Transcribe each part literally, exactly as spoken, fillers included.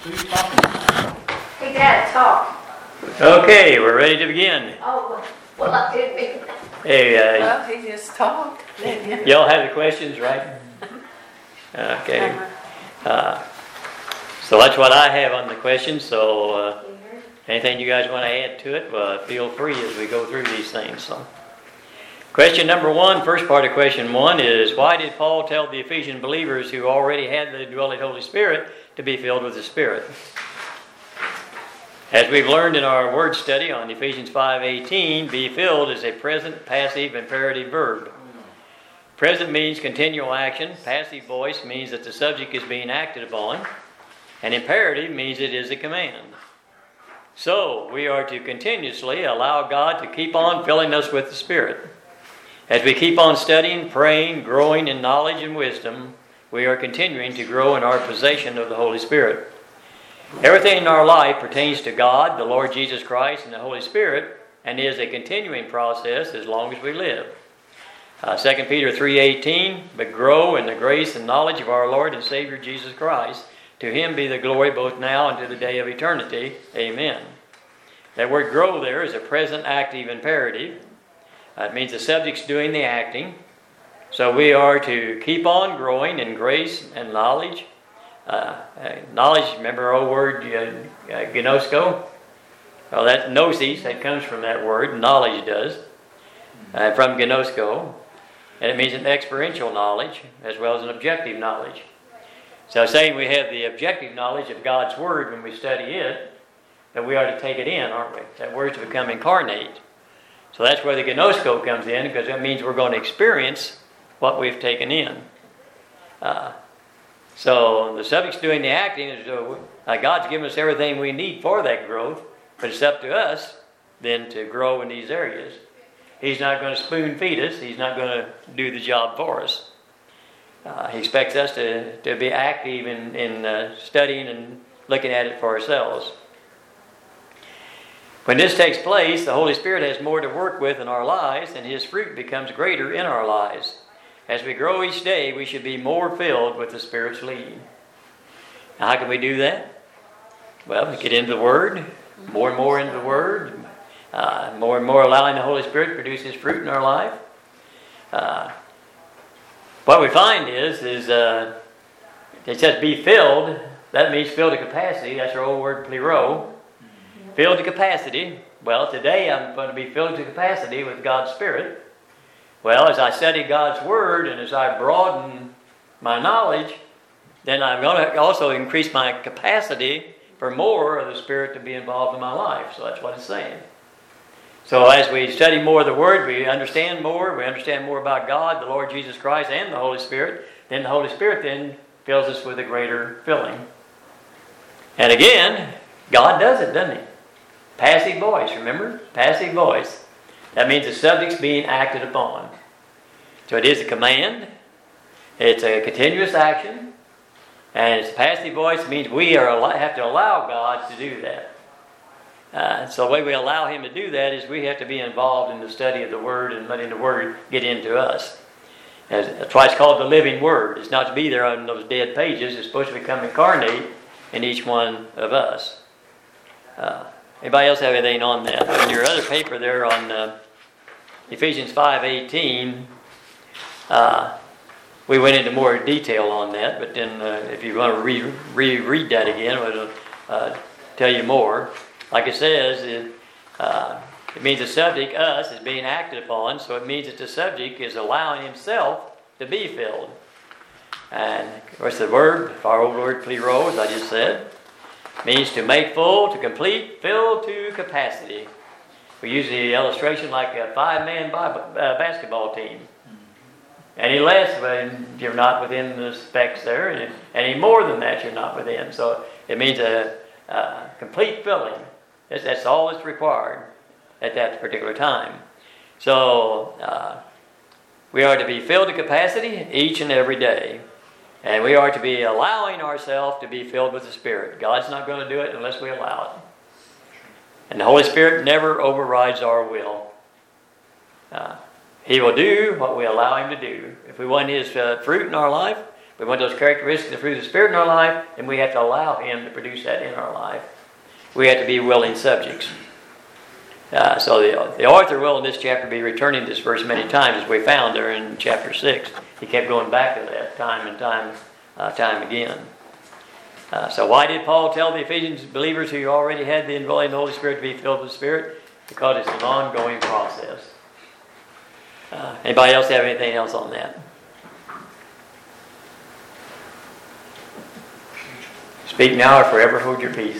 Who are you talking to? Hey, Dad, talk. Okay, we're ready to begin. Oh, well, I didn't mean that. Hey, uh, Well, he just talked. y'all have the questions, right? Okay. Uh, so that's what I have on the questions. So uh, anything you guys want to add to it, uh, feel free as we go through these things. So, question number one, first part of question one is, why did Paul tell the Ephesian believers who already had the indwelling Holy Spirit to be filled with the Spirit? As we've learned in our word study on Ephesians five eighteen, be filled is a present, passive, imperative verb. Present means continual action. Passive voice means that the subject is being acted upon. And imperative means it is a command. So, we are to continuously allow God to keep on filling us with the Spirit. As we keep on studying, praying, growing in knowledge and wisdom, we are continuing to grow in our possession of the Holy Spirit. Everything in our life pertains to God, the Lord Jesus Christ, and the Holy Spirit, and is a continuing process as long as we live. Uh, Second Peter three eighteen, but grow in the grace and knowledge of our Lord and Savior Jesus Christ. To Him be the glory both now and to the day of eternity. Amen. That word grow there is a present active imperative. Uh, it means the subject's doing the acting. So we are to keep on growing in grace and knowledge. Uh, uh, knowledge, remember our old word, uh, uh, gnosko? Well, that gnosis, that comes from that word. Knowledge does. Uh, from gnosko. And it means an experiential knowledge as well as an objective knowledge. So saying we have the objective knowledge of God's Word when we study it, that we are to take it in, aren't we? That Word's to become incarnate. So that's where the gnosko comes in, because that means we're going to experience what we've taken in. Uh, so the subject's doing the acting. Is, uh, God's given us everything we need for that growth, but it's up to us then to grow in these areas. He's not going to spoon feed us. He's not going to do the job for us. Uh, he expects us to, to be active in, in uh, studying and looking at it for ourselves. When this takes place, the Holy Spirit has more to work with in our lives, and His fruit becomes greater in our lives. As we grow each day, we should be more filled with the Spirit's leading. Now, how can we do that? Well, we get into the Word, more and more into the Word, uh, more and more allowing the Holy Spirit to produce His fruit in our life. Uh, what we find is, is uh, it says be filled. That means filled to capacity. That's our old word, plero. Filled to capacity. Well, today I'm going to be filled to capacity with God's Spirit. Well, as I study God's Word and as I broaden my knowledge, then I'm going to also increase my capacity for more of the Spirit to be involved in my life. So that's what it's saying. So as we study more of the Word, we understand more. We understand more about God, the Lord Jesus Christ, and the Holy Spirit. Then the Holy Spirit then fills us with a greater filling. And again, God does it, doesn't He? Passive voice, remember? Passive voice. That means the subject's being acted upon. So it is a command. It's a continuous action. And it's a passive voice. It means we are have to allow God to do that. Uh, so the way we allow Him to do that is we have to be involved in the study of the Word and letting the Word get into us. As, that's why it's called the living Word. It's not to be there on those dead pages. It's supposed to become incarnate in each one of us. Uh, anybody else have anything on that? On your other paper there on uh, Ephesians five eighteen, uh, we went into more detail on that. But then uh, if you want to re- reread that again, we'll uh, tell you more. Like it says, it, uh, it means the subject, us, is being acted upon. So it means that the subject is allowing himself to be filled. And what's the word? Our old word, plero, as I just said, means to make full, to complete, fill to capacity. We use the illustration like a five-man basketball team. Any less, when you're not within the specs there. And any more than that, you're not within. So it means a, a complete filling. That's, that's all that's required at that particular time. So uh, we are to be filled to capacity each and every day. And we are to be allowing ourselves to be filled with the Spirit. God's not going to do it unless we allow it. And the Holy Spirit never overrides our will. Uh, he will do what we allow Him to do. If we want His uh, fruit in our life, We want those characteristics of the fruit of the Spirit in our life, and we have to allow Him to produce that in our life. We have to be willing subjects. Uh, so the, the author will in this chapter be returning to this verse many times, as we found there in chapter six. He kept going back to that time and time, uh, time again. Uh, so why did Paul tell the Ephesians believers who already had the indwelling of the Holy Spirit to be filled with the Spirit? Because it's an ongoing process. Uh, anybody else have anything else on that? Speak now or forever hold your peace.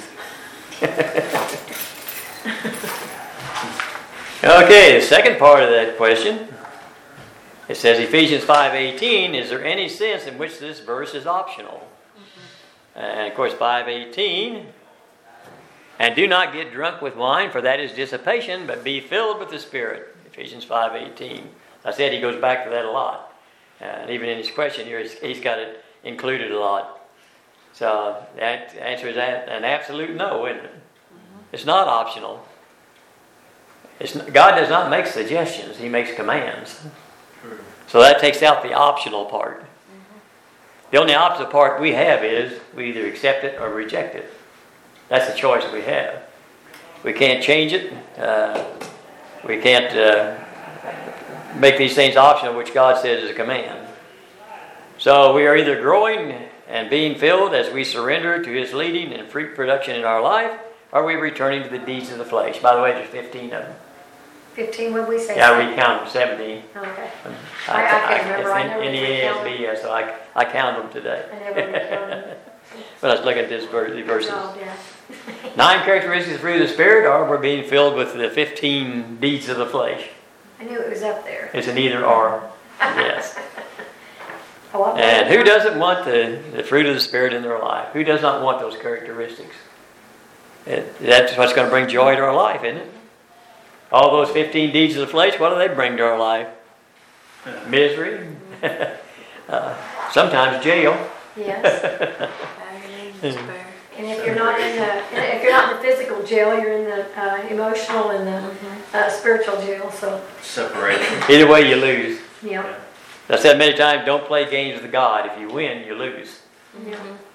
Okay, the second part of that question. It says Ephesians five eighteen, is there any sense in which this verse is optional? And of course five eighteen, and do not get drunk with wine, for that is dissipation, but be filled with the Spirit. Ephesians five eighteen. I said he goes back to that a lot. And even in his question here, he's got it included a lot. So that answer is an absolute no, isn't it? It's not optional. It's, God does not make suggestions. He makes commands. So that takes out the optional part. The only optional part we have is we either accept it or reject it. That's the choice we have. We can't change it. Uh, we can't uh, make these things optional, which God says is a command. So we are either growing and being filled as we surrender to His leading and fruit production in our life, or are we returning to the deeds of the flesh? By the way, there's fifteen of them. Fifteen, what did we say? Yeah, we count them, seventeen. Okay. I, I, I can't remember. I It's never in, in the really A S counted. B, yeah, so I, I count them today. I never really counted. When I was looking at this verse, the verses. Oh, yeah. Nine characteristics of the fruit of the Spirit, or we're being filled with the fifteen deeds of the flesh. I knew it was up there. It's an either or. Yes. Oh, I And who doesn't want the, the fruit of the Spirit in their life? Who does not want those characteristics? It, that's what's going to bring joy to our life, isn't it? All those fifteen deeds of the flesh, what do they bring to our life? Misery. uh, sometimes jail. Yes. And if you're not in the, if you're not in the physical jail, you're in the uh, emotional and the uh, spiritual jail. So Separation. Either way, you lose. yeah. I said many times, don't play games with God. If you win, you lose. Yeah.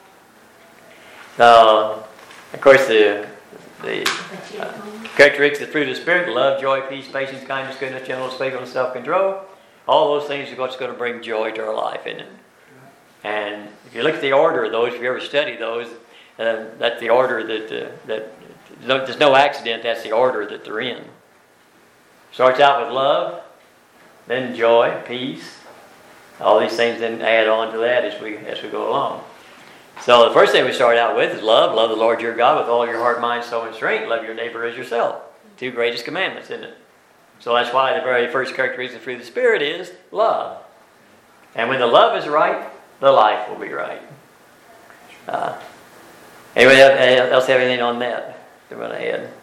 Uh, of course, the the uh, characteristics of the fruit of the Spirit: love, joy, peace, patience, kindness, goodness, gentleness, faithfulness, self-control. All those things are what's going to bring joy to our life, isn't it? And if you look at the order of those, if you ever study those, uh, that's the order that uh, that no, there's no accident. That's the order that they're in. Starts out with love, then joy, peace. All these things then add on to that as we as we go along. So the first thing we start out with is love. Love the Lord your God with all your heart, mind, soul, and strength. Love your neighbor as yourself. Two greatest commandments, isn't it? So that's why the very first characteristic of the fruit of the Spirit is love. And when the love is right, the life will be right. Uh, anybody else have anything on that? They're going to add.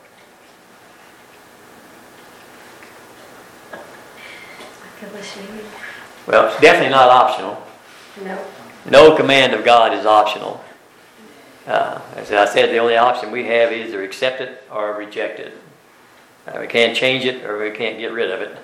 I could listen to you. Well, it's definitely not optional. No. No command of God is optional. Uh, as I said, the only option we have is either accept it or reject it. Uh, we can't change it or we can't get rid of it.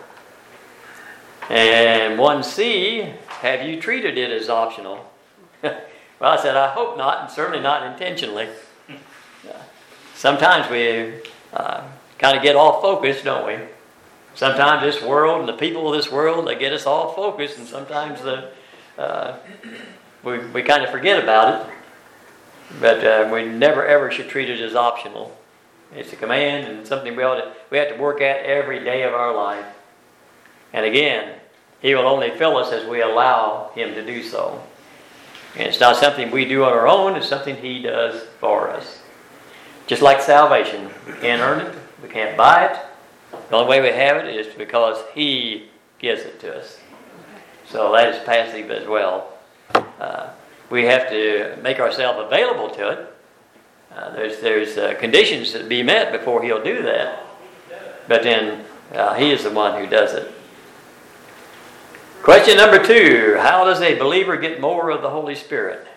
And one C, have you treated it as optional? Well, I said, I hope not, and certainly not intentionally. Uh, sometimes we uh, kind of get off focus, don't we? Sometimes this world and the people of this world, they get us all focused, and sometimes the uh, we we kind of forget about it. But uh, we never ever should treat it as optional. It's a command and something we ought to we have to work at every day of our life. And again, He will only fill us as we allow Him to do so. And it's not something we do on our own; it's something He does for us. Just like salvation, we can't earn it, we can't buy it. The only way we have it is because He gives it to us. So that is passive as well. Uh, we have to make ourselves available to it. Uh, there's there's uh, conditions that be met before He'll do that. But then uh, He is the one who does it. Question number two. How does a believer get more of the Holy Spirit?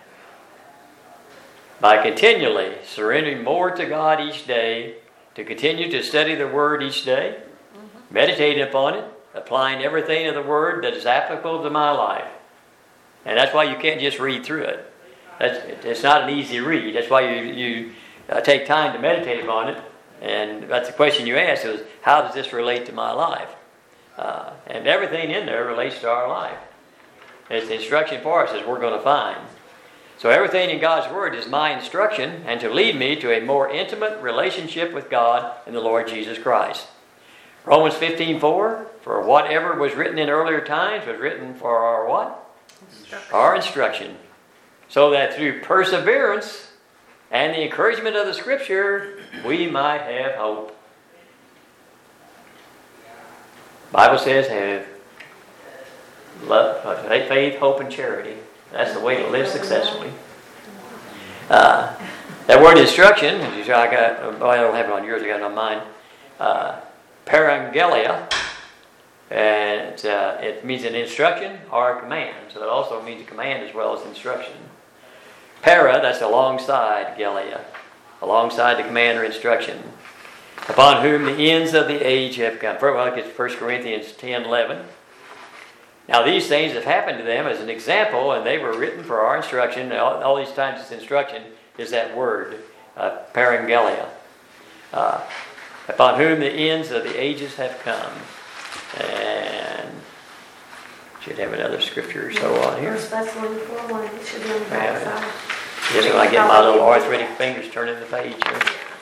By continually surrendering more to God each day, to continue to study the Word each day, meditating upon it, applying everything of the Word that is applicable to my life. And that's why you can't just read through it. That's, it's not an easy read. That's why you, you uh, take time to meditate upon it. And that's the question you asked is, how does this relate to my life? Uh, and everything in there relates to our life. It's the instruction for us as we're going to find. So everything in God's Word is my instruction and to lead me to a more intimate relationship with God and the Lord Jesus Christ. Romans fifteen four, for whatever was written in earlier times was written for our what? Instruction. Our instruction. So that through perseverance and the encouragement of the Scripture, we might have hope. The Bible says have love, faith, hope, and charity. That's the way to live successfully. Uh, that word instruction, I got, well, I don't have it on yours, I got it on mine. Uh, parangelia, and it's, uh, it means an instruction or a command. So it also means a command as well as instruction. Para, that's alongside gelia, alongside the command or instruction. Upon whom the ends of the age have come. Well, look at First Corinthians ten eleven. Now these things have happened to them as an example, and they were written for our instruction. All, all these times it's instruction is that word, uh, parangelia. Uh, upon whom the ends of the ages have come. And should have another scripture or so on here. First Thessalonians four one, it should be on the back side. Yes, when I get my little arthritic fingers turning the page here.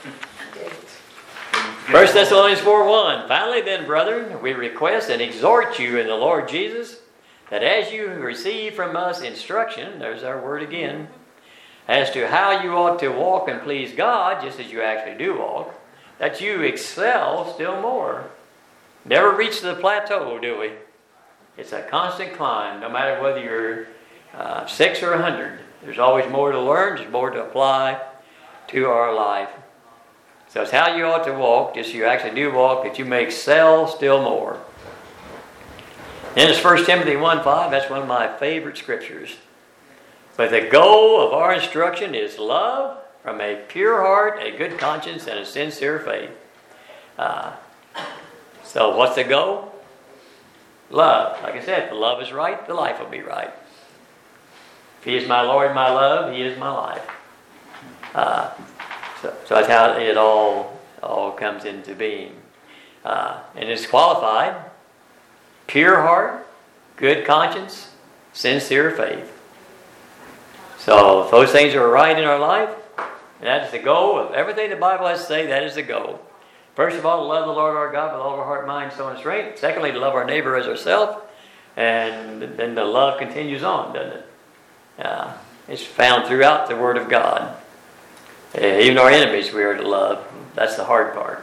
First Thessalonians four one. Finally then, brethren, we request and exhort you in the Lord Jesus, that as you receive from us instruction, there's our word again, as to how you ought to walk and please God, just as you actually do walk, that you excel still more. Never reach the plateau, do we? It's a constant climb, no matter whether you're uh, six or a hundred. There's always more to learn, there's more to apply to our life. So it's how you ought to walk, just so you actually do walk, that you may excel still more. Then it's First Timothy one five, that's one of my favorite scriptures. But the goal of our instruction is love from a pure heart, a good conscience, and a sincere faith. Uh, so what's the goal? Love. Like I said, if the love is right, the life will be right. If He is my Lord, my love, He is my life. Uh, So, so that's how it all all comes into being. Uh, and it's qualified, pure heart, good conscience, sincere faith. So if those things are right in our life, that is the goal of everything the Bible has to say, that is the goal. First of all, to love the Lord our God with all of our heart, mind, soul, and strength. Secondly, to love our neighbor as ourselves. And then the love continues on, doesn't it? Uh, it's found throughout the Word of God. Even our enemies we are to love. That's the hard part.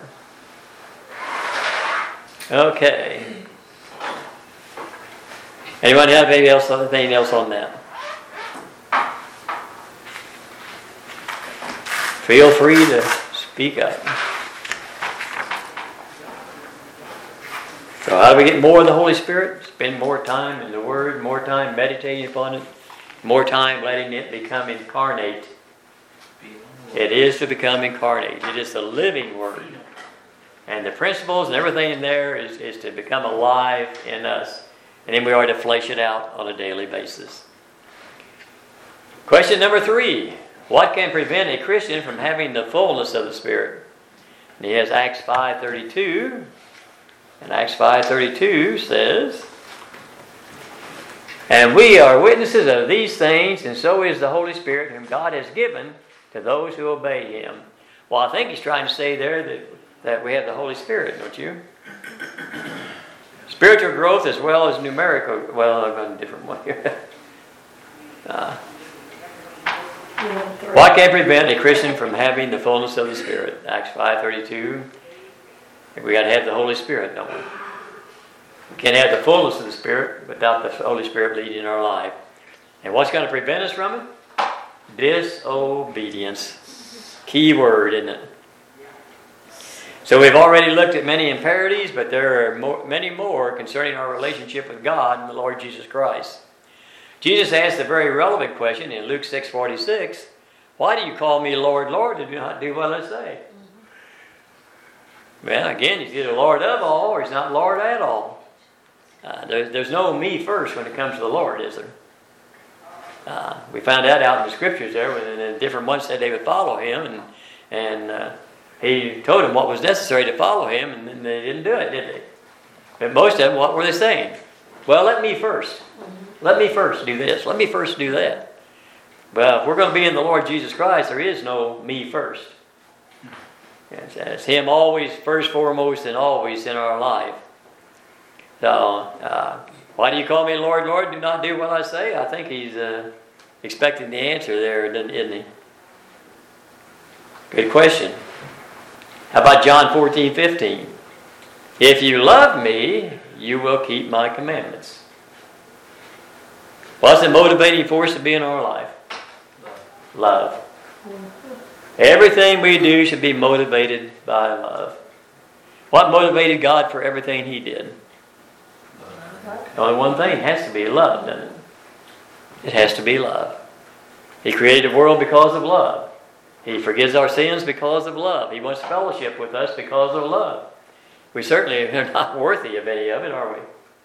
Okay. Anyone have anything else, anything else on that? Feel free to speak up. So how do we get more of the Holy Spirit? Spend more time in the Word, more time meditating upon it, more time letting it become incarnate. It is to become incarnate. It is the living Word. And the principles and everything in there is, is to become alive in us. And then we are to flesh it out on a daily basis. Question number three. What can prevent a Christian from having the fullness of the Spirit? And he has Acts five thirty-two. And Acts five thirty-two says, and we are witnesses of these things, and so is the Holy Spirit, whom God has given to those who obey Him. Well, I think he's trying to say there that, that we have the Holy Spirit, don't you? Spiritual growth as well as numerical. Well, I'm going a different one here. uh, what can prevent a Christian from having the fullness of the Spirit? Acts five thirty-two. We got to have the Holy Spirit, don't we? We can't have the fullness of the Spirit without the Holy Spirit leading our life. And what's going to prevent us from it? Disobedience. Key word, isn't it? So we've already looked at many imperatives, but there are more, many more concerning our relationship with God and the Lord Jesus Christ. Jesus asked a very relevant question in Luke six forty-six. Why do you call me Lord, Lord, and do not do what I say? Mm-hmm. Well, again, He's either Lord of all or He's not Lord at all. Uh, there, there's no me first when it comes to the Lord, is there? Uh, we found that out in the scriptures there, when and different ones said they would follow him, and and uh, he told them what was necessary to follow him, and then they didn't do it, did they? But most of them, what were they saying? Well, let me first. Let me first do this. Let me first do that. Well, if we're going to be in the Lord Jesus Christ, there is no me first. It's, it's him always, first, foremost, and always in our life. So, uh, why do you call me Lord, Lord? Do not do what I say? I think he's uh, expecting the answer there, isn't he? Good question. How about John fourteen fifteen? If you love me, you will keep my commandments. What's the motivating force to be in our life? Love. Everything we do should be motivated by love. What motivated God for everything he did? Only one thing, it has to be love, doesn't it? It has to be love. He created the world because of love. He forgives our sins because of love. He wants fellowship with us because of love. We certainly are not worthy of any of it, are we?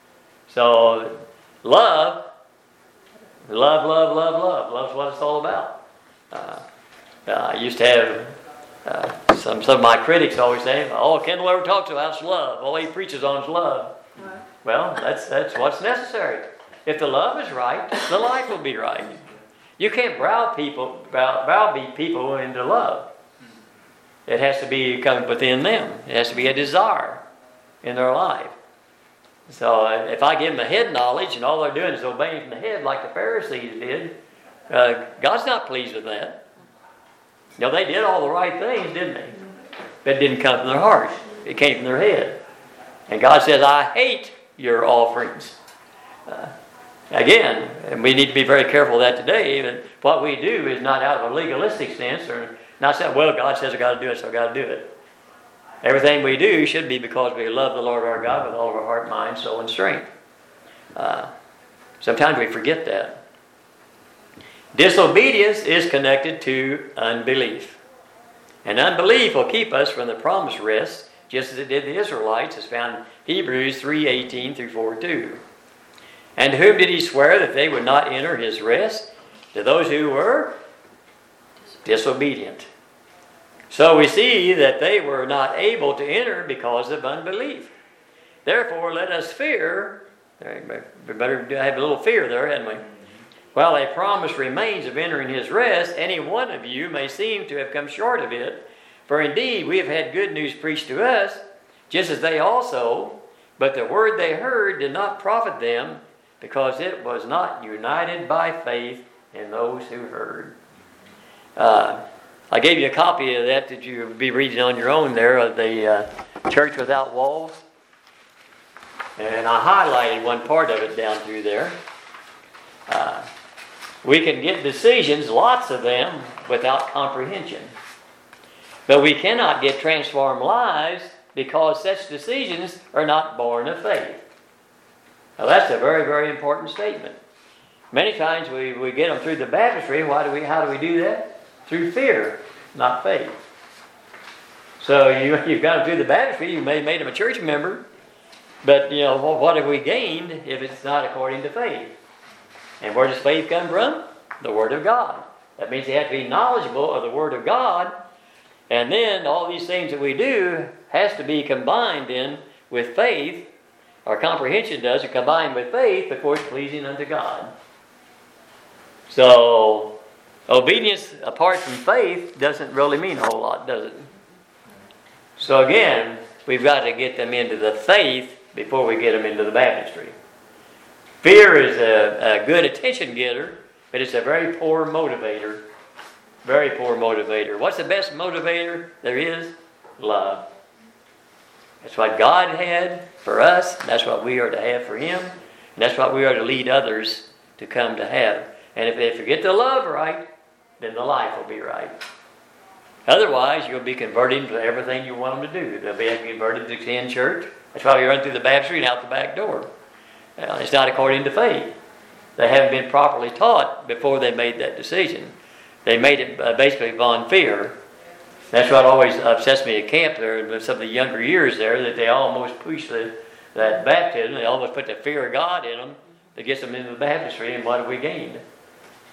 So, love, love, love, love, love. Love's what it's all about. Uh, uh, I used to have uh, some, some of my critics always say, all Kendall ever talks about is love. All he preaches on is love. Right. Well, that's that's what's necessary. If the love is right, the life will be right. You can't brow people, brow, browbeat people into love. It has to be coming within them. It has to be a desire in their life. So uh, if I give them a head knowledge and all they're doing is obeying from the head like the Pharisees did, uh, God's not pleased with that. You know, they did all the right things, didn't they? But it didn't come from their heart. It came from their head. And God says, I hate your offerings. Uh, again, and we need to be very careful of that today. Even what we do is not out of a legalistic sense, or not saying, well, God says I've got to do it, so I've got to do it. Everything we do should be because we love the Lord our God with all of our heart, mind, soul, and strength. Uh, sometimes we forget that. Disobedience is connected to unbelief. And unbelief will keep us from the promised rest, just as it did the Israelites, as found in Hebrews three eighteen through four two. And to whom did he swear that they would not enter his rest? To those who were disobedient. So we see that they were not able to enter because of unbelief. Therefore, let us fear. We better have a little fear there, hadn't we? While a promise remains of entering his rest, any one of you may seem to have come short of it. For indeed, we have had good news preached to us, just as they also, but the word they heard did not profit them, because it was not united by faith in those who heard. Uh, I gave you a copy of that that you'll be reading on your own there, of the uh, Church Without Walls. And I highlighted one part of it down through there. Uh, we can get decisions, lots of them, without comprehension. But we cannot get transformed lives because such decisions are not born of faith. Now that's a very, very important statement. Many times we, we get them through the baptistry. Why do we? How do we do that? Through fear, not faith. So you, you've got them through the baptistry. You may have made them a church member. But, you know, what have we gained if it's not according to faith? And where does faith come from? The Word of God. That means you have to be knowledgeable of the Word of God. And then all these things that we do has to be combined in with faith. Our comprehension does it combined with faith before it's pleasing unto God. So, obedience apart from faith doesn't really mean a whole lot, does it? So again, we've got to get them into the faith before we get them into the baptistry. Fear is a, a good attention getter, but it's a very poor motivator. Very poor motivator. What's the best motivator there is? Love. That's what God had for us. That's what we are to have for Him. And that's what we are to lead others to come to have. And if they forget the love right, then the life will be right. Otherwise, you'll be converting to everything you want them to do. They'll be converted to attend church. That's why we run through the baptistry and out the back door. Uh, it's not according to faith. They haven't been properly taught before they made that decision. They made it uh, basically upon fear. That's what always upsets me at camp there, in some of the younger years there, that they almost push the, that baptism. They almost put the fear of God in them that gets them into the baptistry, and what have we gained?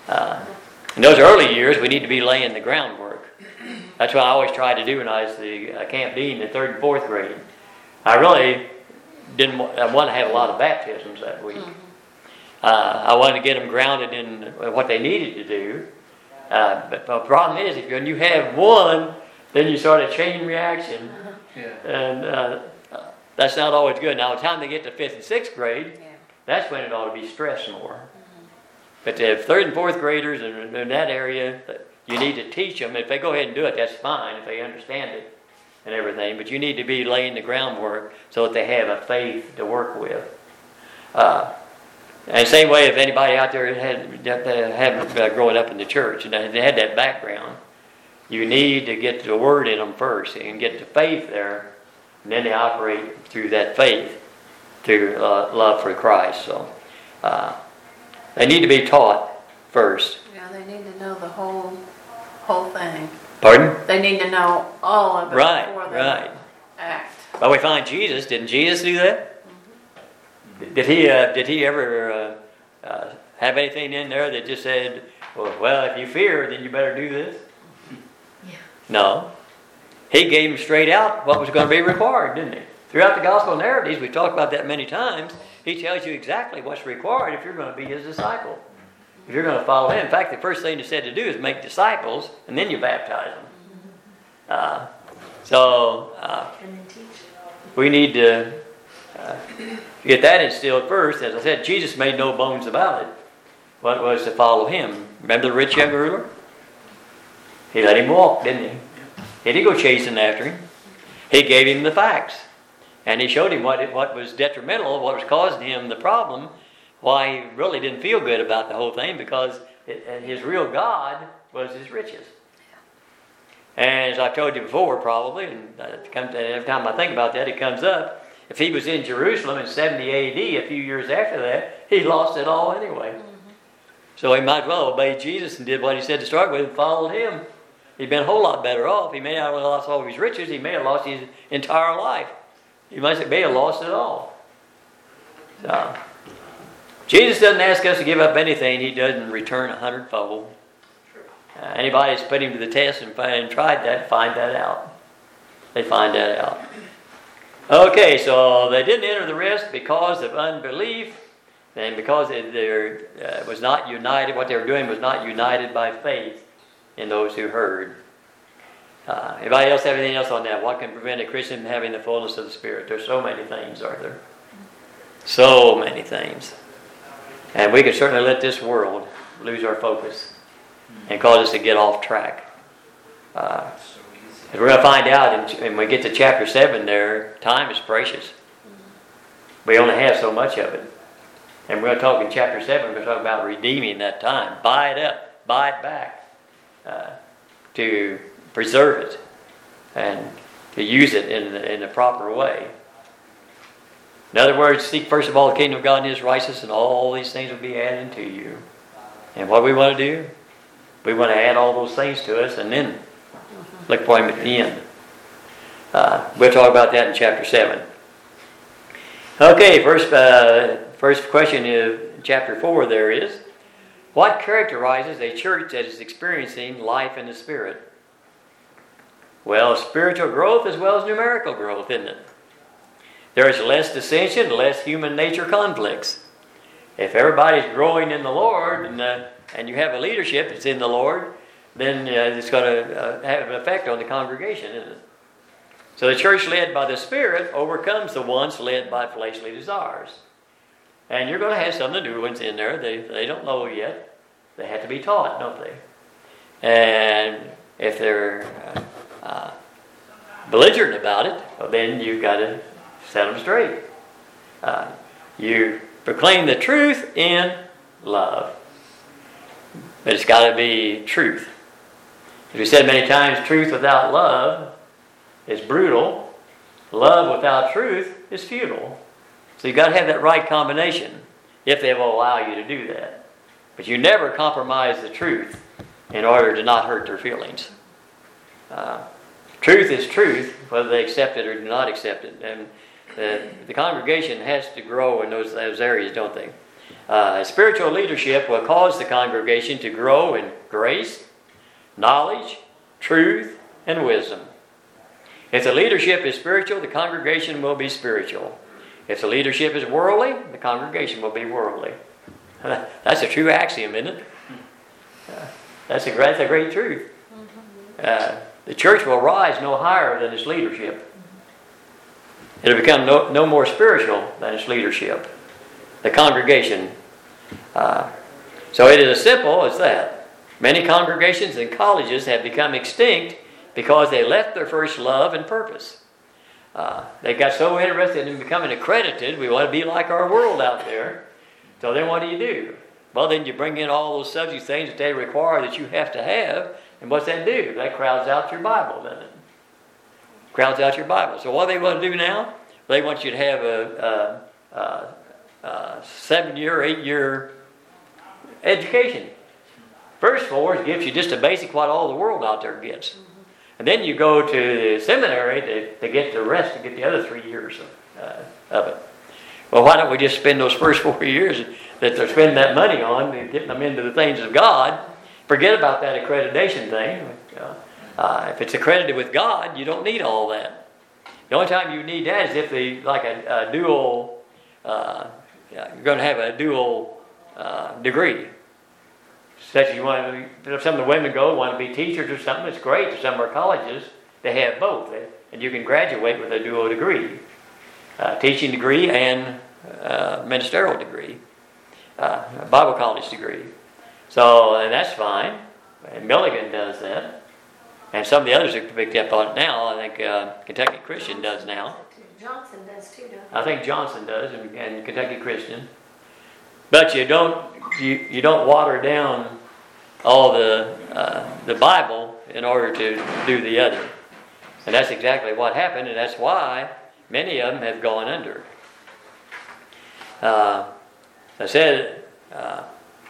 Uh, in those early years, we need to be laying the groundwork. That's what I always tried to do when I was the uh, camp dean in third and fourth grade. I really didn't want, I wanted to have a lot of baptisms that week. Uh, I wanted to get them grounded in what they needed to do. Uh, but the problem is, if you, when you have one, then you start a chain reaction. Yeah. And uh, that's not always good. Now, by the time they get to fifth and sixth grade, yeah. that's when it ought to be stressed more. Mm-hmm. But the third and fourth graders in, in that area, you need to teach them. If they go ahead and do it, that's fine if they understand it and everything. But you need to be laying the groundwork so that they have a faith to work with. Uh, and same way, if anybody out there had, had uh, growing up in the church and they had that background, you need to get the word in them first and get the faith there, and then they operate through that faith, through uh, love for Christ. So uh, they need to be taught first. Yeah, they need to know the whole whole thing. Pardon? They need to know all of it right, before they right. act. But we find Jesus. Didn't Jesus do that? Did he uh, did he ever uh, uh, have anything in there that just said, well, well, if you fear, then you better do this? Yeah. No. He gave him straight out what was going to be required, didn't he? Throughout the gospel narratives, we talked about that many times, he tells you exactly what's required if you're going to be his disciple. If you're going to follow him. In fact, the first thing he said to do is make disciples, and then you baptize them. Uh, so, uh, we need to uh, get that instilled first. As I said, Jesus made no bones about it. What was to follow him? Remember the rich young ruler? He let him walk, didn't he? He didn't go chasing after him. He gave him the facts. And he showed him what it, what was detrimental, what was causing him the problem, why he really didn't feel good about the whole thing, because it, his real God was his riches. And as I've told you before, probably, and every time I think about that, it comes up. If he was in Jerusalem in seventy A D, a few years after that, he lost it all anyway. Mm-hmm. So he might well obey Jesus and did what he said to start with and followed him. He'd been a whole lot better off. He may not have lost all of his riches. He may have lost his entire life. He might may have lost it all. So, Jesus doesn't ask us to give up anything. He doesn't return a hundredfold. Uh, anybody that's put him to the test and, and tried that, find that out. They find that out. Okay, so they didn't enter the rest because of unbelief, and because they uh, was not united. What they were doing was not united by faith in those who heard. Uh, anybody else have anything else on that? What can prevent a Christian from having the fullness of the Spirit? There's so many things, aren't there? So many things. And we can certainly let this world lose our focus and cause us to get off track. Uh, as we're going to find out when we get to chapter seven there, time is precious. We only have so much of it. And we're going to talk in chapter seven, we're going to talk about redeeming that time. Buy it up. Buy it back. Uh, to preserve it and to use it in, in a proper way. In other words, seek first of all the kingdom of God and his righteousness, and all these things will be added to you. And what we want to do, we want to add all those things to us and then look for him at the end. Uh, we'll talk about that in chapter seven. Okay, first, uh, first question in chapter four there is, what characterizes a church that is experiencing life in the Spirit? Well, spiritual growth as well as numerical growth, isn't it? There is less dissension, less human nature conflicts. If everybody's growing in the Lord and, uh, and you have a leadership that's in the Lord, then uh, it's going to uh, have an effect on the congregation, isn't it? So the church led by the Spirit overcomes the ones led by fleshly desires. And you're going to have some of the new ones in there. They, they don't know yet. They have to be taught, don't they? And if they're uh, uh, belligerent about it, well, then you've got to set them straight. Uh, you proclaim the truth in love. But it's got to be truth. As we said many times, truth without love is brutal. Love without truth is futile. So you've got to have that right combination if they will allow you to do that. But you never compromise the truth in order to not hurt their feelings. Uh, truth is truth, whether they accept it or do not accept it. And the, the congregation has to grow in those, those areas, don't they? Uh, spiritual leadership will cause the congregation to grow in grace, knowledge, truth, and wisdom. If the leadership is spiritual, the congregation will be spiritual. If the leadership is worldly, the congregation will be worldly. That's a true axiom, isn't it? Uh, that's, a, that's a great truth. Uh, the church will rise no higher than its leadership. It'll become no, no more spiritual than its leadership. The congregation. Uh, so it is as simple as that. Many congregations and colleges have become extinct because they left their first love and purpose. Uh, they got so interested in becoming accredited. We want to be like our world out there. So then what do you do? Well, then you bring in all those subject things that they require that you have to have. And what's that do? That crowds out your Bible, doesn't it? Crowds out your Bible. So what do they want to do now? They want you to have a, a, a, a seven-year, eight-year education. First four gives you just a basic what all the world out there gets. And then you go to the seminary to, to get the rest, to get the other three years of, uh, of it. Well, why don't we just spend those first four years that they're spending that money on, getting them into the things of God? Forget about that accreditation thing. Uh, if it's accredited with God, you don't need all that. The only time you need that is if they like a, a dual. Uh, you're going to have a dual uh, degree. Such as you want to, if some of the women go want to be teachers or something, it's great. Some of our colleges, they have both. And you can graduate with a dual degree. Uh, teaching degree and uh, ministerial degree. Uh, a Bible college degree. So, and that's fine. And Milligan does that. And some of the others have picked up on it now. I think uh, Kentucky Christian does now. Johnson does too, don't I think Johnson does, and, and Kentucky Christian. But you don't you, you don't water down all the uh, the Bible in order to do the other. And that's exactly what happened, and that's why many of them have gone under. Uh, I said, uh,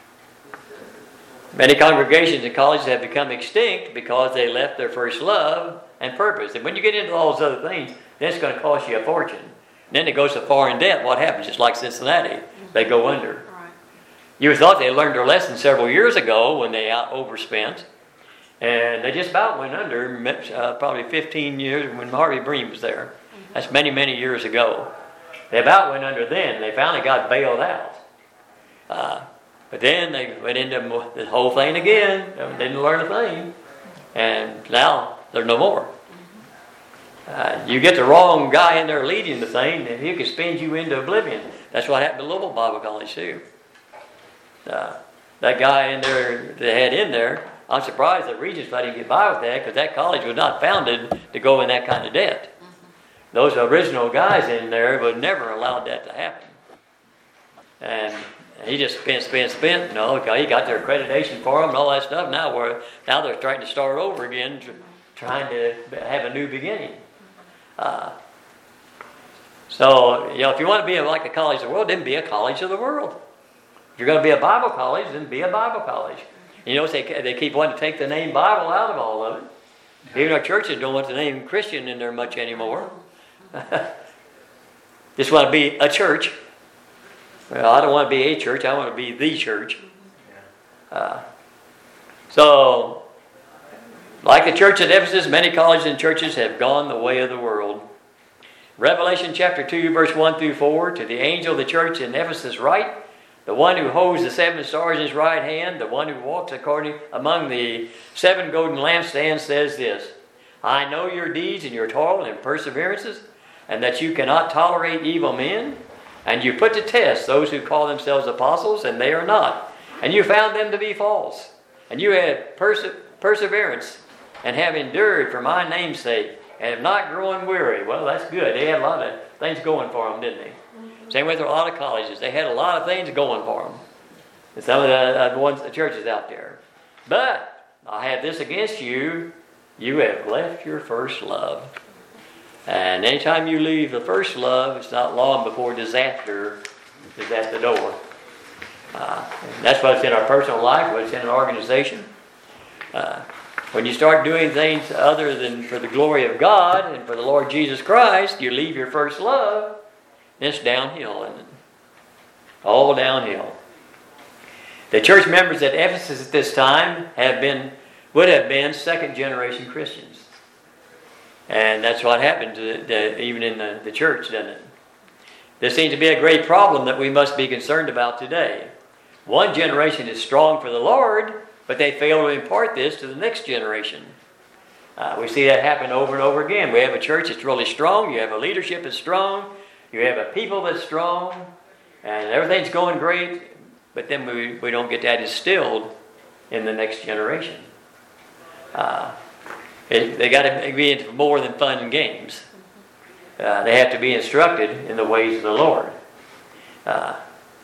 many congregations and colleges have become extinct because they left their first love and purpose. And when you get into all those other things, then it's going to cost you a fortune. And then it goes so far in debt, what happens? Just like Cincinnati, they go under. You thought they learned their lesson several years ago when they out overspent. And they just about went under, uh, probably fifteen years when Harvey Breen was there. That's many, many years ago. They about went under then. They finally got bailed out. Uh, but then they went into the whole thing again. They didn't learn a thing. And now they're no more. Uh, you get the wrong guy in there leading the thing, and he can spin you into oblivion. That's what happened to Louisville Bible College too. Uh, that guy in there, they had in there, I'm surprised that Regents let him get by with that, because that college was not founded to go in that kind of debt. Mm-hmm. Those original guys in there would never allowed that to happen. And he just spent, spent, spent. You know, he got their accreditation for them and all that stuff. Now we're now they're trying to start over again, trying to have a new beginning. Uh, so, you know, if you want to be like a college of the world, then be a college of the world. If you're going to be a Bible college, then be a Bible college. You know, they they keep wanting to take the name Bible out of all of it. Even our churches don't want the name Christian in there much anymore. Just want to be a church. Well, I don't want to be a church. I want to be the church. Uh, so, like the church at Ephesus, many colleges and churches have gone the way of the world. Revelation chapter two, verse one through four, to the angel of the church in Ephesus write, the one who holds the seven stars in his right hand, the one who walks according among the seven golden lampstands says this, I know your deeds and your toil and perseverances, and that you cannot tolerate evil men, and you put to test those who call themselves apostles, and they are not. And you found them to be false. And you have perse- perseverance, and have endured for my name's sake, and have not grown weary. Well, that's good. They had a lot of things going for them, didn't they? Same with a lot of colleges. They had a lot of things going for them. And some of the, uh, the ones, the churches out there. But I have this against you. You have left your first love. And anytime you leave the first love, it's not long before disaster is at the door. Uh, that's what's in our personal life, what's in an organization. Uh, when you start doing things other than for the glory of God and for the Lord Jesus Christ, you leave your first love. It's downhill, isn't it? All downhill. The church members at Ephesus at this time have been, would have been second generation Christians. And that's what happened to the, the, even in the, the church, doesn't it? This seems to be a great problem that we must be concerned about today. One generation is strong for the Lord, but they fail to impart this to the next generation. Uh, we see that happen over and over again. We have a church that's really strong. You have a leadership that's strong. You have a people that's strong. And everything's going great. But then we, we don't get that instilled in the next generation. Uh, it, they got to be into more than fun and games. Uh, they have to be instructed in the ways of the Lord. Uh,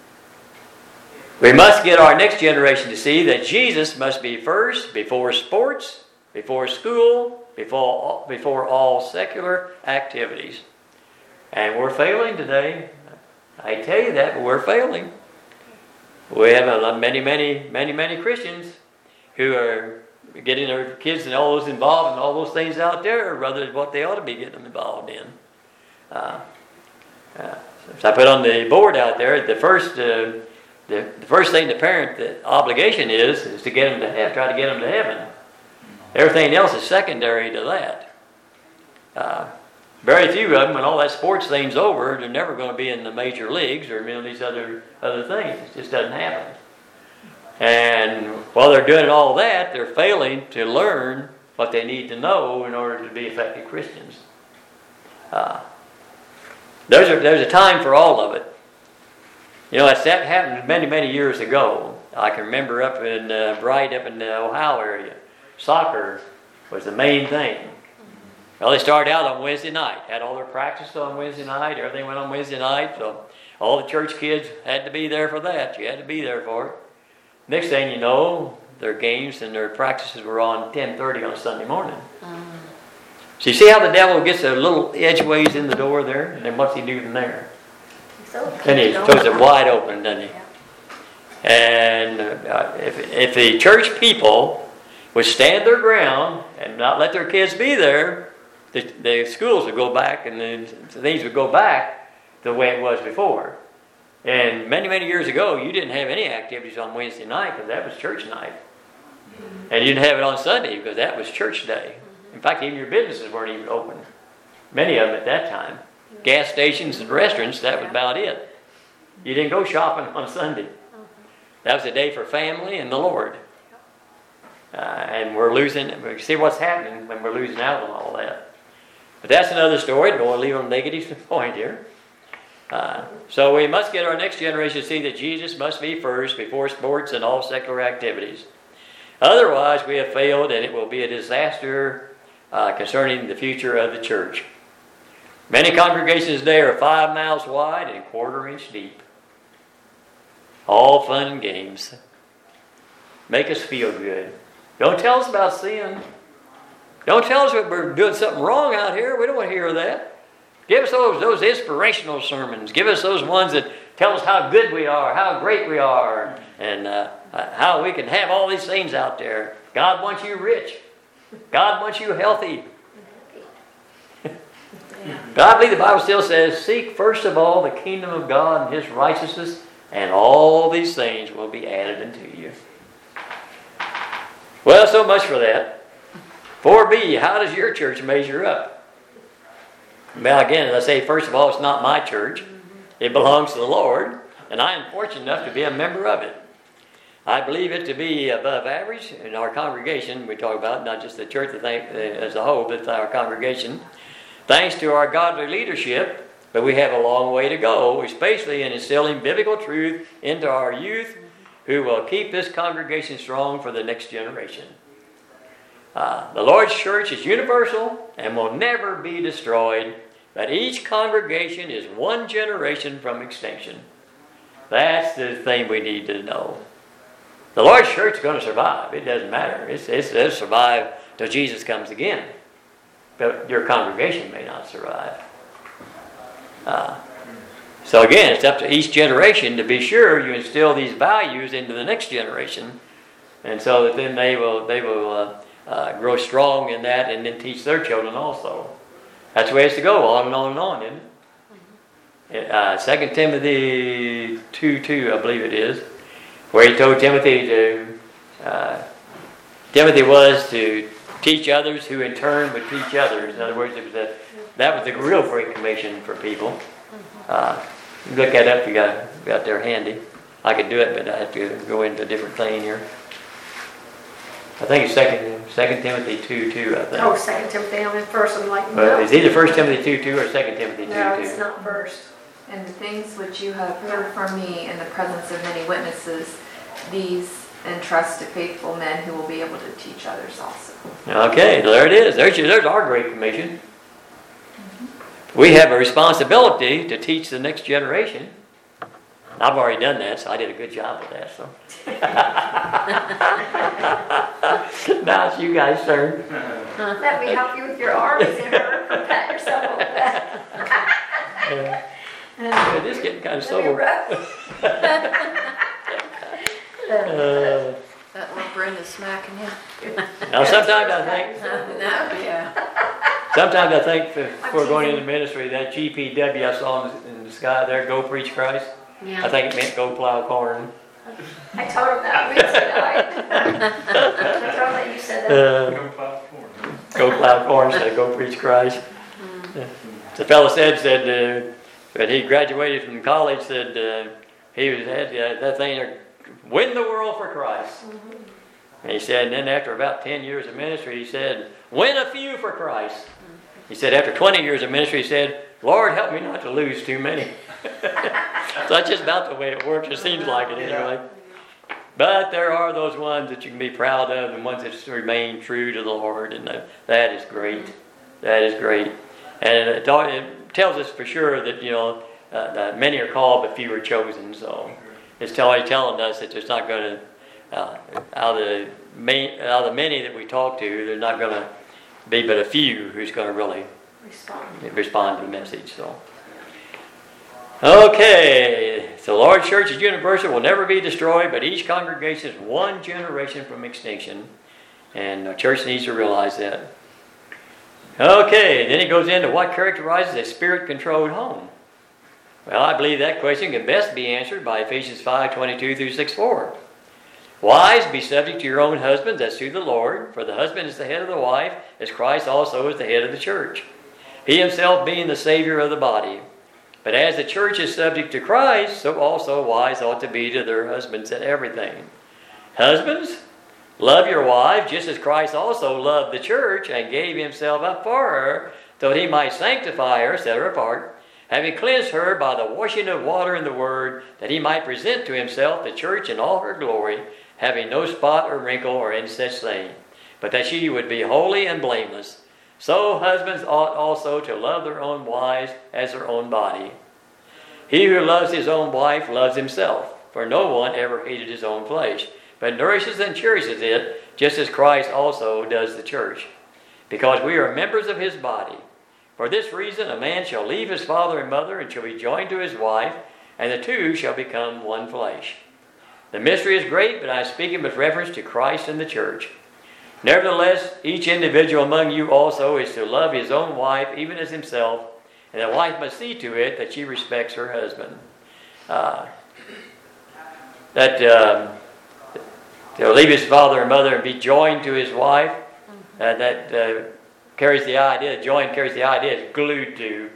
we must get our next generation to see that Jesus must be first before sports, before school, before, before all secular activities. And we're failing today. I tell you that, but we're failing. We have a, many, many, many, many Christians who are getting their kids and all those involved in all those things out there rather than what they ought to be getting them involved in. Uh, uh, so I put on the board out there, the first uh, the, the first thing the parent, the obligation is, is to get them to heaven, try to get them to heaven. Everything else is secondary to that. Uh, very few of them, when all that sports thing's over, they're never going to be in the major leagues or any of these other, other things. It just doesn't happen. And while they're doing all that, they're failing to learn what they need to know in order to be effective Christians. Uh, there's, a, there's a time for all of it. You know, that happened many, many years ago. I can remember up in uh, Bright, up in the Ohio area, soccer was the main thing. Well, they started out on Wednesday night, had all their practice on Wednesday night, everything went on Wednesday night, so all the church kids had to be there for that. You had to be there for it. Next thing you know, their games and their practices were on ten thirty on Sunday morning. Mm. So you see how the devil gets a little edgeways in the door there, and then what's he do from there? Then he throws it wide open, doesn't he? And uh, if, if the church people would stand their ground and not let their kids be there, the, the schools would go back and the things would go back the way it was before. And many, many years ago, you didn't have any activities on Wednesday night because that was church night. And you didn't have it on Sunday because that was church day. In fact, even your businesses weren't even open. Many of them at that time. Gas stations and restaurants, that was about it. You didn't go shopping on Sunday. That was a day for family and the Lord. Uh, and we're losing, we see what's happening when we're losing out on all that. But that's another story. Don't want to leave on a negative point here. Uh, so we must get our next generation to see that Jesus must be first before sports and all secular activities. Otherwise, we have failed and it will be a disaster uh, concerning the future of the church. Many congregations today are five miles wide and a quarter inch deep. All fun and games. Make us feel good. Don't tell us about sin. Don't tell us that we're doing something wrong out here. We don't want to hear that. Give us those, those inspirational sermons. Give us those ones that tell us how good we are, how great we are, and uh, how we can have all these things out there. God wants you rich. God wants you healthy. But I believe the Bible still says, seek first of all the kingdom of God and His righteousness, and all these things will be added unto you. Well, so much for that. four B, how does your church measure up? Well, again, as I say, first of all, it's not my church. It belongs to the Lord, and I am fortunate enough to be a member of it. I believe it to be above average in our congregation. We talk about not just the church as a whole, but our congregation. Thanks to our godly leadership, but we have a long way to go, especially in instilling biblical truth into our youth who will keep this congregation strong for the next generation. Uh, the Lord's church is universal and will never be destroyed, but each congregation is one generation from extinction. That's the thing we need to know. The Lord's church is going to survive. It doesn't matter. It's, it's, it'll survive till Jesus comes again. But your congregation may not survive. Uh, so again, it's up to each generation to be sure you instill these values into the next generation, and so that then they will they will uh, uh, grow strong in that, and then teach their children also. That's the way it's to go, on and on and on, isn't it? uh, Second Timothy two two, I believe it is, where he told Timothy to, uh, Timothy was to teach others who in turn would teach others. In other words, it was a, that was the real Great Commission for people. Uh, look that up, you got got there handy. I could do it, but I have to go into a different thing here. I think it's Second Second Timothy two two. I think. Oh, Second Timothy. I'm in first. I'm like, Well, no. is either First Timothy two two or Second Timothy two two? No, it's not first. And the things which you have heard from me in the presence of many witnesses, these entrust to faithful men who will be able to teach others also. Okay, there it is. There's, there's our Great Commission. Mm-hmm. We have a responsibility to teach the next generation. I've already done that, so I did a good job with that. So now it's you guys' turn. Let me help you with your arms and pat yourself on the back. Yeah. It is getting kind of sore. Uh, Uh, That little Brenda's smacking you. now sometimes I think, No, yeah. sometimes I think before going into ministry, that G P W I saw in the, in the sky there, "Go preach Christ." I Yeah. think it meant go plow corn. I told him that Wednesday night. I told him that you said that. Uh, Go plow corn. go plow corn instead of go preach Christ. Mm-hmm. Yeah. The fellow said said uh, when he graduated from college, said uh, he was had uh, that thing there, win the world for Christ. Mm-hmm. And he said, and then after about ten years of ministry, he said, win a few for Christ. He said, after twenty years of ministry, he said, Lord, help me not to lose too many. So that's just about the way it works. It seems like it anyway. But there are those ones that you can be proud of and ones that just remain true to the Lord. And that, that is great. That is great. And it, it tells us for sure that, you know, uh, that many are called but few are chosen. So it's telling, telling us that there's not going to, uh, out, of the main, out of the many that we talk to, there's not going to be but a few who's going to really Respond. respond to the message. So, okay, so the Lord's Church is universal, will never be destroyed, but each congregation is one generation from extinction, and the church needs to realize that. Okay, then he goes into what characterizes a spirit-controlled home. Well, I believe that question can best be answered by Ephesians five twenty-two through six four. Wives, be subject to your own husbands as to the Lord, for the husband is the head of the wife, as Christ also is the head of the church, he himself being the Savior of the body. But as the church is subject to Christ, so also wives ought to be to their husbands in everything. Husbands, love your wife, just as Christ also loved the church and gave himself up for her, so that he might sanctify her, set her apart, having cleansed her by the washing of water in the word, that he might present to himself the church in all her glory, having no spot or wrinkle or any such thing, but that she would be holy and blameless. So husbands ought also to love their own wives as their own body. He who loves his own wife loves himself, for no one ever hated his own flesh, but nourishes and cherishes it, just as Christ also does the church, because we are members of his body. For this reason a man shall leave his father and mother, and shall be joined to his wife, and the two shall become one flesh. The mystery is great, but I am speaking with reference to Christ and the church. Nevertheless, each individual among you also is to love his own wife, even as himself, and the wife must see to it that she respects her husband. Uh, that um, to leave his father and mother and be joined to his wife, uh, that uh, carries the idea, joined carries the idea, is glued to,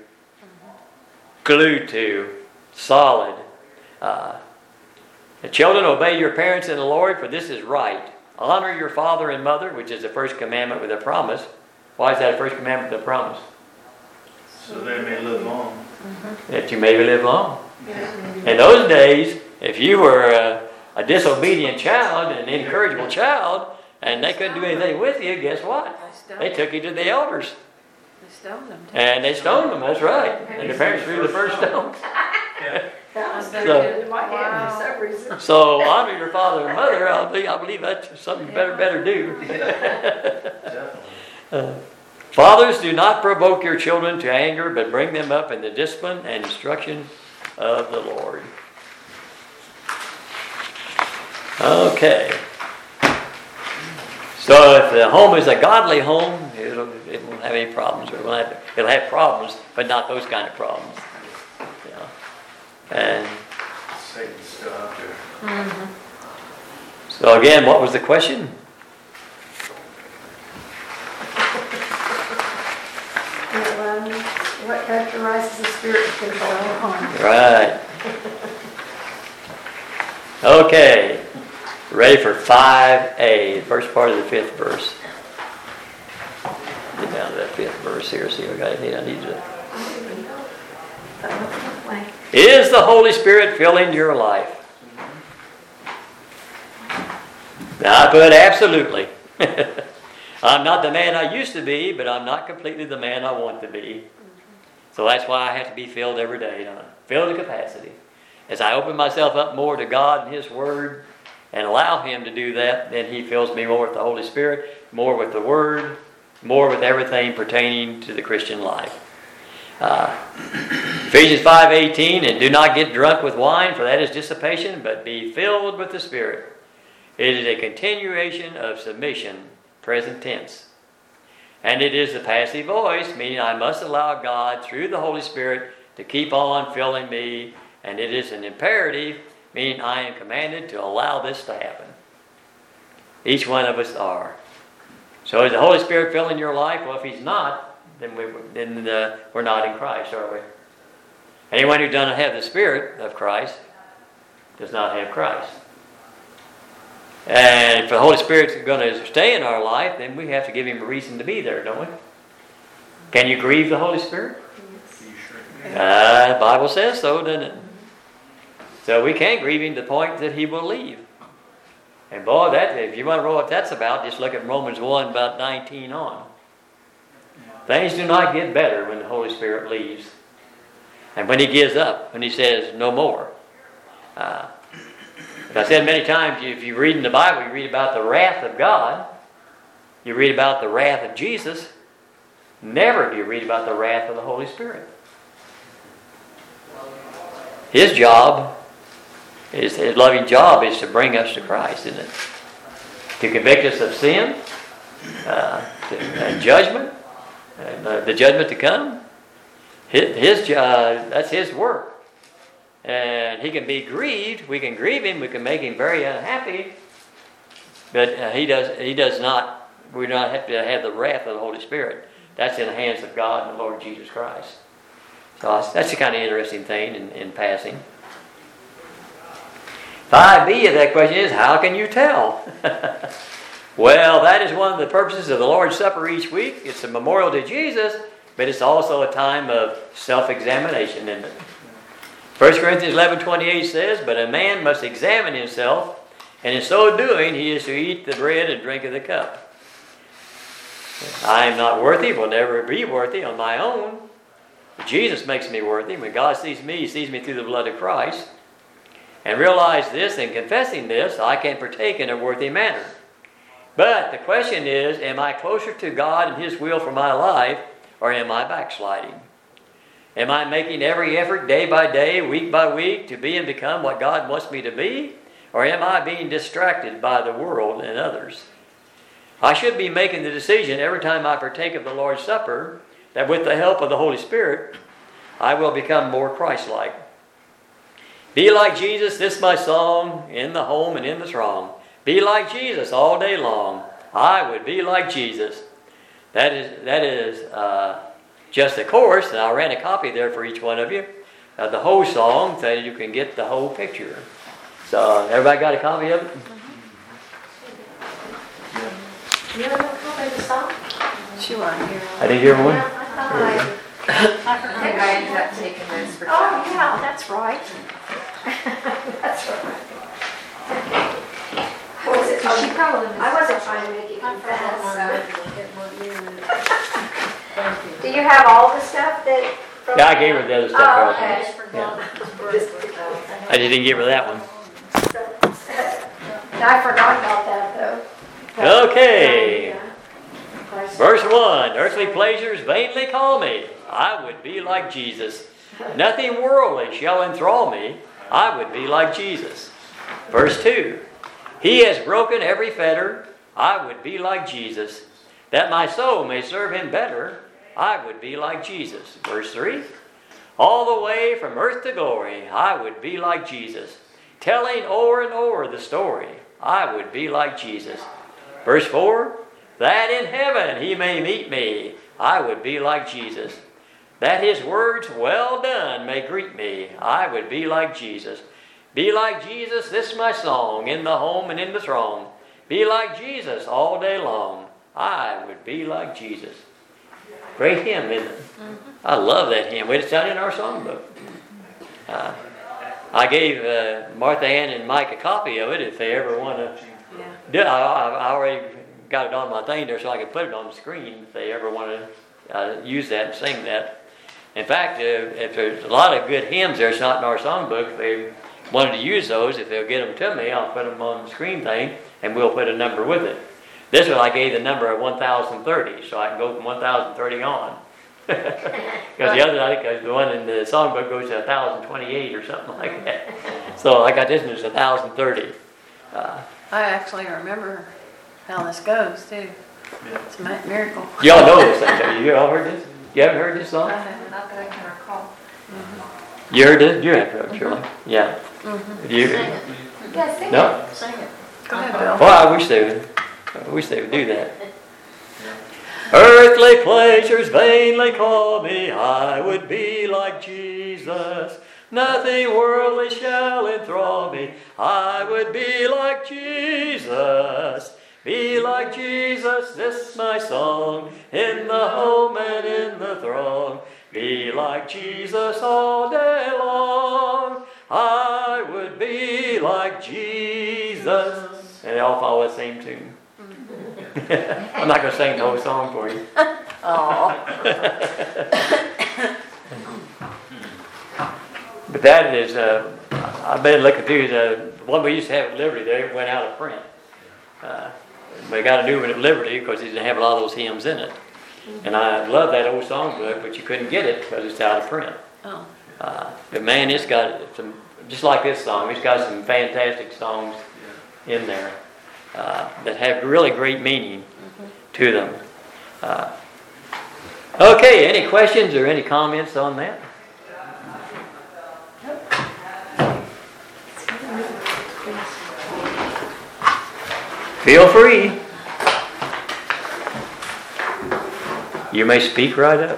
glued to, solid. Uh, the children, obey your parents in the Lord, for this is right. Honor your father and mother, which is the first commandment with a promise. Why is that a first commandment with a promise? So they may live long. Mm-hmm. That you may live long. In those days, if you were a, a disobedient child, an incorrigible child, and they couldn't do anything with you, guess what? They took you to the elders. They stoned them. And they stoned them, that's right. And the parents threw the first stone. That was So- very good in my head for some reason. So honor your father and mother. I believe, I believe that's something you better better do. Definitely. Uh, Fathers, do not provoke your children to anger, but bring them up in the discipline and instruction of the Lord. Okay. So if the home is a godly home, it'll, it won't have any problems. It'll have, it'll have problems, but not those kind of problems. Yeah. And Satan's still out there. Mm-hmm. so again, what was the question? Um, What characterizes the spirit of control and harm? Right. Okay. Ready for five A, the first part of the fifth verse. Get down to that fifth verse here, see what I need. I need to. Is the Holy Spirit filling your life? Now I put absolutely. I'm not the man I used to be, but I'm not completely the man I want to be. So that's why I have to be filled every day. You know, filled to capacity. As I open myself up more to God and His Word and allow Him to do that, then He fills me more with the Holy Spirit, more with the Word, more with everything pertaining to the Christian life. Uh, Ephesians five eighteen, and do not get drunk with wine, for that is dissipation, but be filled with the Spirit. It is a continuation of submission, present tense. And it is the passive voice, meaning I must allow God through the Holy Spirit to keep on filling me. And it is an imperative, meaning I am commanded to allow this to happen. Each one of us are. So is the Holy Spirit filling your life? Well, if He's not, then, we, then uh, we're not in Christ, are we? Anyone who doesn't have the Spirit of Christ does not have Christ. And if the Holy Spirit's going to stay in our life, then we have to give Him a reason to be there, don't we? Can you grieve the Holy Spirit? You sure can. Uh, the Bible says so, doesn't it? So we can't grieve Him to the point that He will leave. And boy, that if you want to know what that's about, just look at Romans one, about nineteen on. Things do not get better when the Holy Spirit leaves. And when He gives up, when He says, no more. Uh, as I said many times, if you read in the Bible, you read about the wrath of God. You read about the wrath of Jesus. Never do you read about the wrath of the Holy Spirit. His job, his, his loving job is to bring us to Christ, isn't it? To convict us of sin, uh, to, and judgment, and uh, the judgment to come. His, his uh, that's His work. And He can be grieved. We can grieve Him. We can make Him very unhappy. But uh, He does. He does not. We do not have to have the wrath of the Holy Spirit. That's in the hands of God and the Lord Jesus Christ. So that's a kind of interesting thing in, in passing. five B of that question is, how can you tell? Well, that is one of the purposes of the Lord's Supper each week. It's a memorial to Jesus, but it's also a time of self-examination, isn't it? First Corinthians eleven twenty-eight says, but a man must examine himself, and in so doing he is to eat the bread and drink of the cup. I am not worthy, will never be worthy on my own. But Jesus makes me worthy. When God sees me, He sees me through the blood of Christ. And realize this, and confessing this, I can partake in a worthy manner. But the question is, am I closer to God and His will for my life, or am I backsliding? Am I making every effort day by day, week by week, to be and become what God wants me to be? Or am I being distracted by the world and others? I should be making the decision every time I partake of the Lord's Supper that with the help of the Holy Spirit, I will become more Christ-like. Be like Jesus, this is my song, in the home and in the throng. Be like Jesus all day long. I would be like Jesus. That is, that is uh, just a chorus, and I ran a copy there for each one of you. Uh, the whole song, so you can get the whole picture. So, everybody got a copy of it? You have a copy of the song? She wasn't here. I didn't hear one. Yeah, I thought I, I I think I ended up taking this for Oh, Chuck. yeah, that's right. That's right. Was it, She probably missed I wasn't it. trying to make it I forgot confess, one. so. Thank you. Do you have all the stuff that? from- Yeah, I gave her the other stuff. Oh, Carlton. okay. I just forgot it was birthday. I just didn't give her that one. I forgot about that, though. Okay. Yeah. Verse one, earthly pleasures vainly call me. I would be like Jesus. Nothing worldly shall enthrall me. I would be like Jesus. Verse two, He has broken every fetter. I would be like Jesus. That my soul may serve Him better. I would be like Jesus. Verse three, All the way from earth to glory, I would be like Jesus. Telling o'er and o'er the story, I would be like Jesus. Verse four, that in heaven he may meet me, I would be like Jesus. That his words, well done, may greet me, I would be like Jesus. Be like Jesus, this my song, in the home and in the throng. Be like Jesus all day long, I would be like Jesus. Great hymn, isn't it? Mm-hmm. I love that hymn. It's down in our songbook. Uh, I gave uh, Martha Ann and Mike a copy of it if they ever want to. Yeah. Do it. I, I already got it on my thing there so I could put it on the screen if they ever want to uh, use that and sing that. In fact, uh, if there's a lot of good hymns there, it's not in our songbook. If they wanted to use those, if they'll get them to me, I'll put them on the screen thing and we'll put a number with it. This one I gave the number of one thousand thirty, so I can go from one thousand thirty on. Because the other, I think the one in the songbook goes to one thousand twenty-eight or something like that. So I got this one as one thousand thirty. Uh, I actually remember how this goes too. It's a mi- miracle. y'all know this thing, don't you? You all heard this? You haven't heard this song? I haven't, not that I can recall. You heard it? You have heard it, Shirley. Yeah. Mm-hmm. You, Yeah, sing no? Sing it. Go ahead, Bill. Well, I wish they would. I wish they would do that. Earthly pleasures vainly call me, I would be like Jesus. Nothing worldly shall enthrall me, I would be like Jesus. Be like Jesus, this my song, in the home and in the throng. Be like Jesus all day long, I would be like Jesus. And they all follow the same tune. I'm not going to sing the whole song for you. Oh. But that is, uh, I've been looking through the one we used to have at Liberty. They went out of print. Uh, we got a new one at Liberty because it didn't have a lot of those hymns in it. And I love that old songbook, but you couldn't get it because it's out of print. Oh. Uh, but man, it's got some, just like this song, it's got some fantastic songs in there uh, that have really great meaning mm-hmm. to them. Uh, okay, any questions or any comments on that? Feel free. You may speak right up.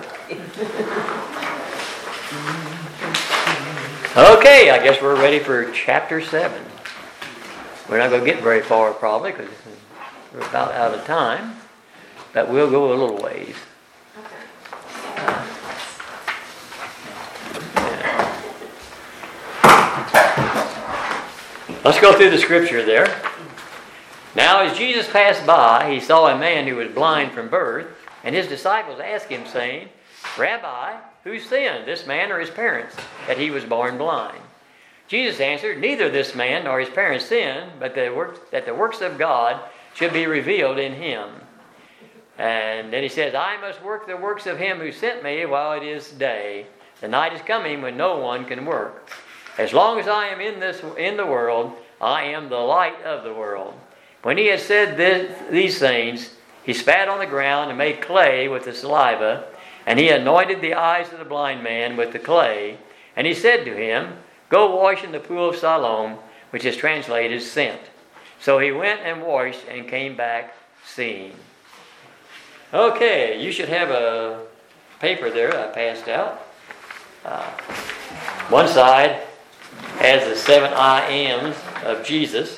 Okay, I guess we're ready for chapter seven. We're not going to get very far probably because we're about out of time, but we'll go a little ways. Uh, yeah. Let's go through the scripture there. Now as Jesus passed by, he saw a man who was blind from birth, and his disciples asked him, saying, Rabbi, who sinned, this man or his parents, that he was born blind? Jesus answered, Neither this man nor his parents sinned, but the works, that the works of God should be revealed in him. And then he says, I must work the works of him who sent me while it is day. The night is coming when no one can work. As long as I am in this in the world, I am the light of the world. When he had said this, these things, he spat on the ground and made clay with the saliva, and he anointed the eyes of the blind man with the clay. And he said to him, Go wash in the pool of Siloam, which is translated sent. So he went and washed and came back seeing. Okay, you should have a paper there I passed out. Uh, one side has the seven I Ams of Jesus.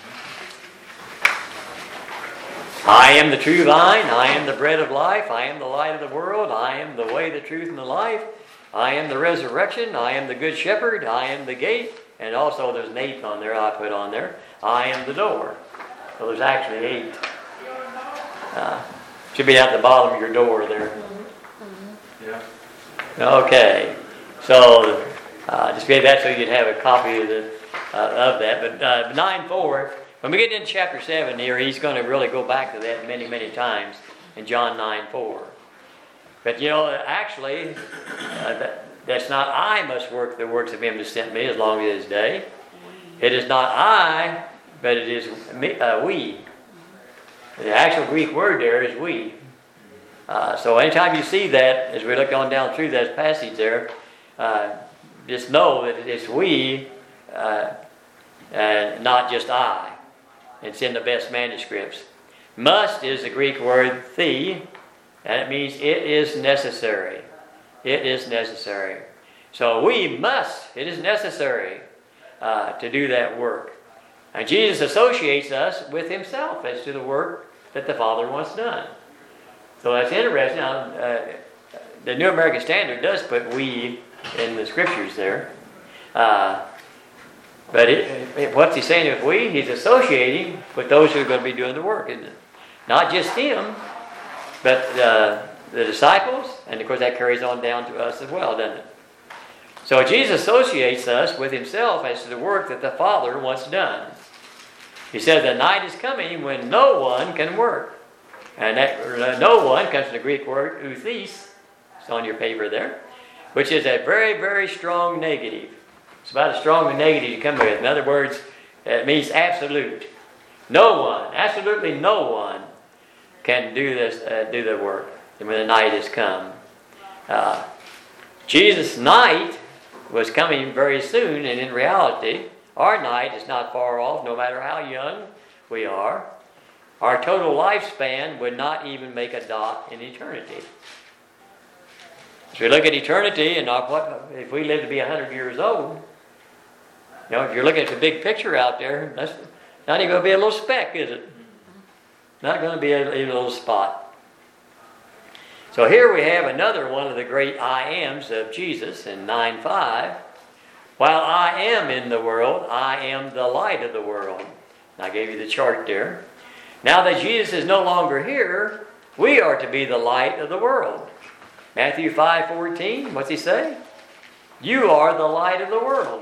I am the true vine, I am the bread of life, I am the light of the world, I am the way, the truth, and the life, I am the resurrection, I am the good shepherd, I am the gate, and also there's an eighth on there I put on there, I am the door. So there's actually eight. Uh, should be at the bottom of your door there. Yeah. Okay, so uh, just gave that so you'd have a copy of, the, uh, of that. But uh, nine four, when we get into chapter seven here, he's going to really go back to that many, many times in John nine four. But you know, actually, uh, that, that's not I must work the works of him who sent me as long as it is day. It is not I, but it is me, uh, we. The actual Greek word there is we. Uh, so anytime you see that, as we look on down through that passage there, uh, just know that it's we, uh, uh, not just I. It's in the best manuscripts. Must is the Greek word the, and it means it is necessary. It is necessary. So we must, it is necessary uh, to do that work. And Jesus associates us with himself as to the work that the Father wants done. So that's interesting. Now, uh, the New American Standard does put we in the scriptures there. Uh, but it, it, what's he saying with we? He's associating with those who are going to be doing the work, isn't it? Not just him, but uh, the disciples, and of course that carries on down to us as well, doesn't it? So Jesus associates us with himself as to the work that the Father wants done. He said the night is coming when no one can work. And that uh, no one comes from the Greek word outhis. It's on your paper there. Which is a very, very strong negative. It's about as strong a negative you come with. In other words, it means absolute. No one, absolutely no one, can do this, uh, do the work when the night has come. Uh, Jesus' night was coming very soon, and in reality, our night is not far off, no matter how young we are. Our total lifespan would not even make a dot in eternity. As we look at eternity, and what if we live to be one hundred years old, you know, if you're looking at the big picture out there, that's not even going to be a little speck, is it? Not going to be a, a little spot. So here we have another one of the great I ams of Jesus in nine five. While I am in the world, I am the light of the world. And I gave you the chart there. Now that Jesus is no longer here, we are to be the light of the world. Matthew five fourteen, what's he say? You are the light of the world.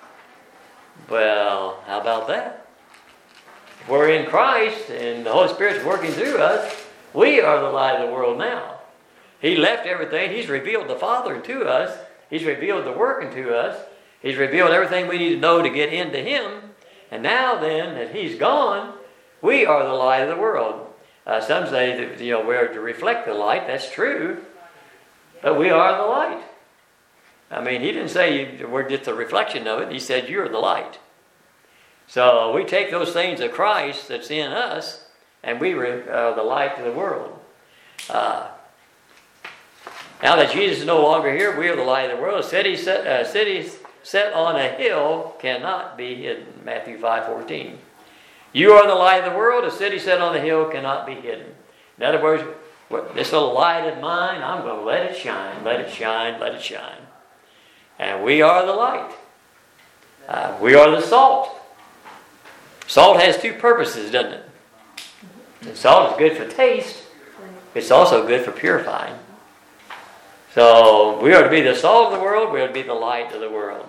Well, how about that? If we're in Christ and the Holy Spirit's working through us, we are the light of the world now. He left everything. He's revealed the Father to us. He's revealed the working to us. He's revealed everything we need to know to get into Him. And now then, that He's gone, we are the light of the world. Uh, some say that, you know, we're to reflect the light. That's true. But we are the light. I mean, He didn't say we're just a reflection of it. He said you're the light. So we take those things of Christ that's in us, and we are the light to the world. Uh, now that Jesus is no longer here, we are the light of the world. Cities set, uh, cities set on a hill cannot be hidden. Matthew five fourteen. You are the light of the world. A city set on the hill cannot be hidden. In other words, this little light of mine, I'm going to let it shine, let it shine, let it shine. And we are the light. Uh, we are the salt. Salt has two purposes, doesn't it? And salt is good for taste. It's also good for purifying. So we are to be the salt of the world. We are to be the light of the world.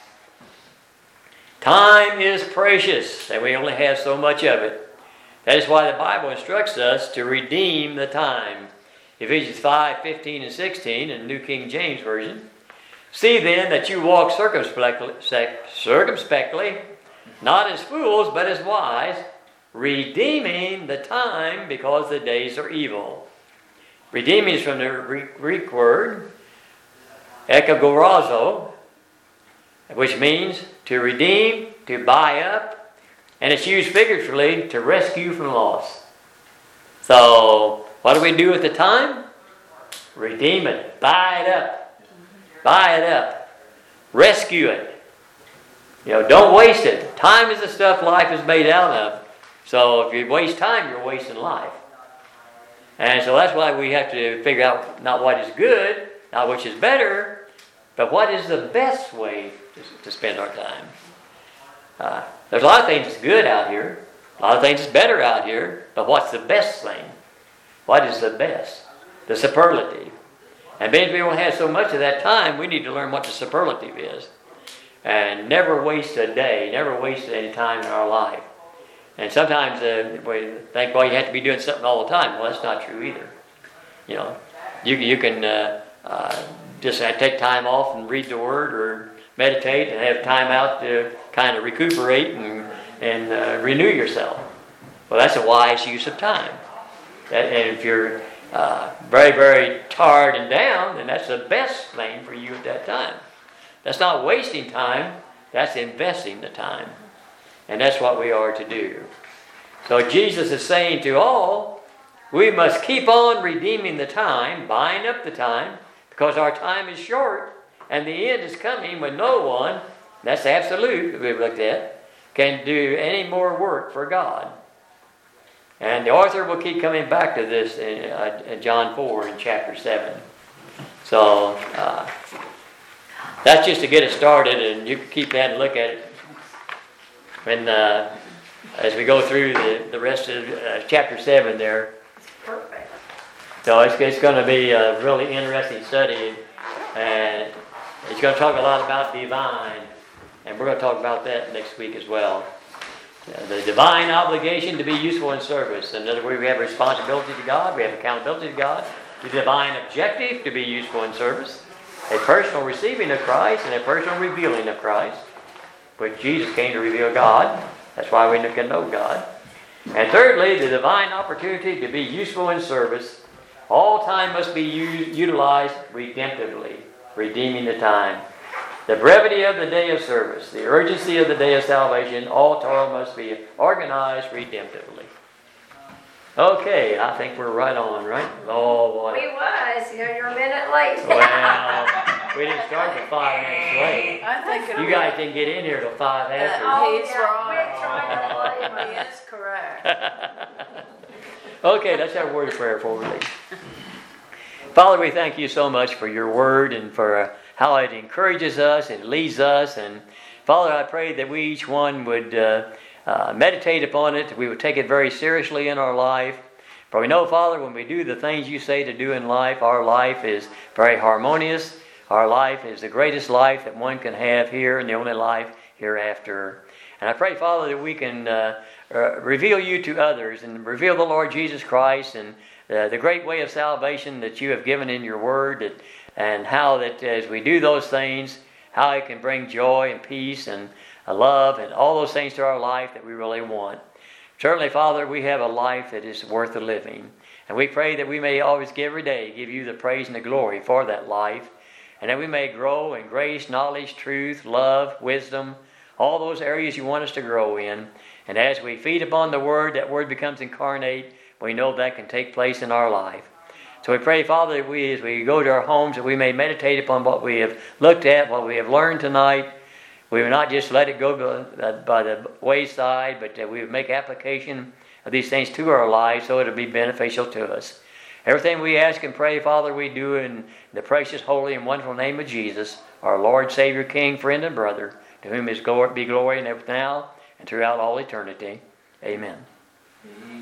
Time is precious, and we only have so much of it. That is why the Bible instructs us to redeem the time. Ephesians five fifteen and sixteen in the New King James Version. See then that you walk circumspectly, circumspectly, not as fools, but as wise, redeeming the time because the days are evil. Redeeming is from the Greek word ekagorazo, which means to redeem, to buy up, and it's used figuratively to rescue from loss. So, what do we do with the time? Redeem it, buy it up, buy it up, rescue it. You know, don't waste it. Time is the stuff life is made out of. So if you waste time, you're wasting life. And so that's why we have to figure out not what is good, not which is better, but what is the best way to, to spend our time. Uh, there's a lot of things that's good out here. A lot of things that's better out here. But what's the best thing? What is the best? The superlative. And being we don't have so much of that time, we need to learn what the superlative is. And never waste a day. Never waste any time in our life. And sometimes uh, we think, well, you have to be doing something all the time. Well, that's not true either. You know, you, you can uh, uh, just uh, take time off and read the Word or meditate and have time out to kind of recuperate and, and uh, renew yourself. Well, that's a wise use of time. That, and if you're uh, very, very tired and down, then that's the best thing for you at that time. That's not wasting time, that's investing the time. And that's what we are to do. So Jesus is saying to all, we must keep on redeeming the time, buying up the time, because our time is short, and the end is coming when no one, that's absolute that we've looked at, can do any more work for God. And the author will keep coming back to this in, uh, in John four in chapter seven. So, uh, that's just to get us started, and you can keep that and look at it when, uh, as we go through the, the rest of uh, chapter seven there. Perfect. So it's, it's going to be a really interesting study, and it's going to talk a lot about divine, and we're going to talk about that next week as well. Uh, the divine obligation to be useful in service. In other words, we have responsibility to God, we have accountability to God. The divine objective to be useful in service. A personal receiving of Christ and a personal revealing of Christ, which Jesus came to reveal God. That's why we can know God. And thirdly, the divine opportunity to be useful in service. All time must be u- utilized redemptively, redeeming the time. The brevity of the day of service, the urgency of the day of salvation, all toil must be organized redemptively. Okay, I think we're right on, right? Oh, boy. We was. You're, you're a minute late. Well, we didn't start till five minutes late. I think it'll You be- guys didn't get in here till five after. Oh, He's yeah, wrong. quit trying to blame He us. is correct. Okay, let's have a word of prayer for release. Father, we thank you so much for your word and for uh, how it encourages us and leads us. And Father, I pray that we each one would uh, uh, meditate upon it, that we would take it very seriously in our life. For we know, Father, when we do the things you say to do in life, our life is very harmonious. Our life is the greatest life that one can have here and the only life hereafter. And I pray, Father, that we can uh, uh, reveal you to others and reveal the Lord Jesus Christ and uh, the great way of salvation that you have given in your word, that, and how that as we do those things, how it can bring joy and peace and uh, love and all those things to our life that we really want. Certainly, Father, we have a life that is worth the living. And we pray that we may always, every day, give you the praise and the glory for that life. And that we may grow in grace, knowledge, truth, love, wisdom, all those areas you want us to grow in. And as we feed upon the Word, that Word becomes incarnate. We know that can take place in our life. So we pray, Father, that we, as we go to our homes, that we may meditate upon what we have looked at, what we have learned tonight. We will not just let it go by the wayside, but that we would make application of these things to our lives so it will be beneficial to us. Everything we ask and pray, Father, we do in the precious, holy, and wonderful name of Jesus, our Lord, Savior, King, friend, and brother, to whom is glory, be glory now and throughout all eternity. Amen. Amen.